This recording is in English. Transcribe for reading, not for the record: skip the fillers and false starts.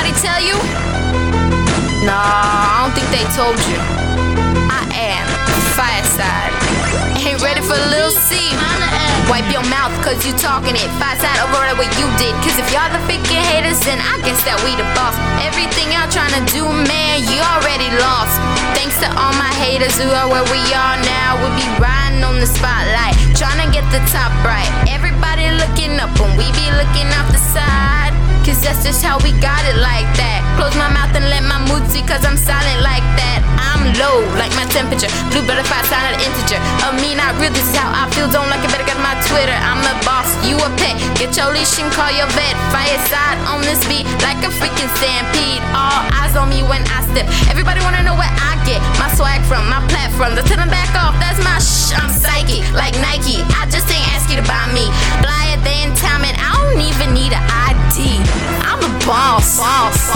Nobody tell you? Nah, I don't think they told you. I am Fireside. Ain't ready for a little C. Wipe your mouth cause you talking it. Fireside over at what you did. Cause if y'all the freaking haters, then I guess that we the boss. Everything y'all tryna do, man, you already lost. Thanks to all my haters who are where we are now. We'll be riding on the spotlight, tryna get the top right. Everybody looking up when we be looking off the side. Cause that's just how we got it like that. Close my mouth and let my mood see cause I'm silent like that. I'm low like my temperature. Blue butterfly sign of the integer. Of me not real, this is how I feel. Don't like it, better get my Twitter. I'm a boss, you a pet. Get your leash and call your vet. Fireside on this beat like a freaking stampede. All eyes on me when I step. Everybody wanna know where I get my swag from, my platform. Tell them back off, that's my I'm psychic like Nike. I just ain't ask you to buy me. Flyer than time and I don't even need an ID. I'm a boss.